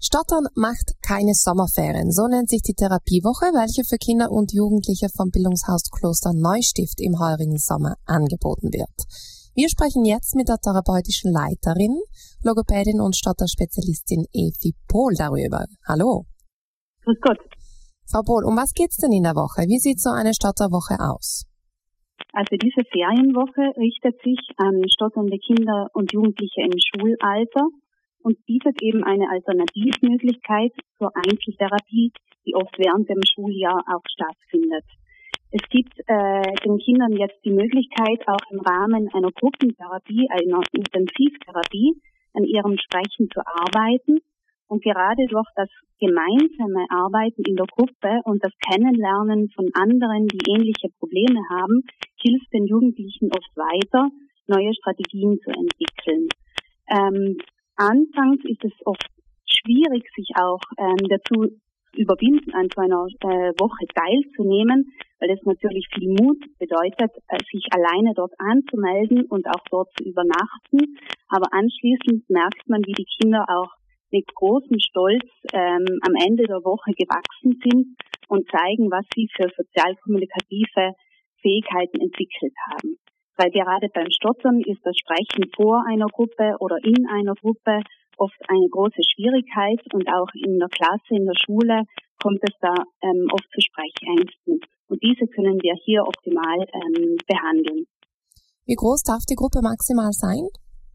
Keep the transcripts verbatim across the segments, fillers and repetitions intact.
Stottern macht keine Sommerferien, so nennt sich die Therapiewoche, welche für Kinder und Jugendliche vom Bildungshaus Kloster Neustift im heurigen Sommer angeboten wird. Wir sprechen jetzt mit der therapeutischen Leiterin, Logopädin und Stotterspezialistin Evi Pohl darüber. Hallo. Grüß Gott. Frau Pohl, um was geht's denn in der Woche? Wie sieht so eine Stotterwoche aus? Also diese Ferienwoche richtet sich an stotternde Kinder und Jugendliche im Schulalter und bietet eben eine Alternativmöglichkeit zur Einzeltherapie, die oft während dem Schuljahr auch stattfindet. Es gibt äh, den Kindern jetzt die Möglichkeit, auch im Rahmen einer Gruppentherapie, einer Intensivtherapie, an ihrem Sprechen zu arbeiten. Und gerade durch das gemeinsame Arbeiten in der Gruppe und das Kennenlernen von anderen, die ähnliche Probleme haben, hilft den Jugendlichen oft weiter, neue Strategien zu entwickeln. Ähm, anfangs ist es oft schwierig, sich auch ähm, dazu überwinden, an so einer äh, Woche teilzunehmen, weil es natürlich viel Mut bedeutet, äh, sich alleine dort anzumelden und auch dort zu übernachten. Aber anschließend merkt man, wie die Kinder auch mit großem Stolz ähm, am Ende der Woche gewachsen sind und zeigen, was sie für sozialkommunikative Fähigkeiten entwickelt haben. Weil gerade beim Stottern ist das Sprechen vor einer Gruppe oder in einer Gruppe oft eine große Schwierigkeit und auch in der Klasse, in der Schule kommt es da ähm, oft zu Sprechängsten. Und diese können wir hier optimal ähm, behandeln. Wie groß darf die Gruppe maximal sein?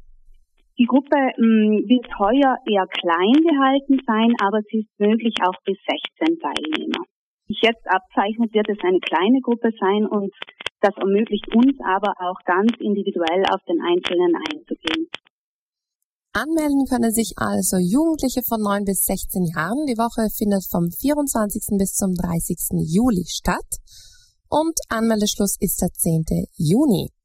Die Gruppe mh, wird heuer eher klein gehalten sein, aber sie ist möglich auch bis sechzehn Teilnehmer. Wie sich jetzt abzeichnet, wird es eine kleine Gruppe sein und das ermöglicht uns aber auch ganz individuell auf den Einzelnen einzugehen. Anmelden können sich also Jugendliche von neun bis sechzehn Jahren. Die Woche findet vom vierundzwanzigsten bis zum dreißigsten Juli statt und Anmeldeschluss ist der zehnten Juni.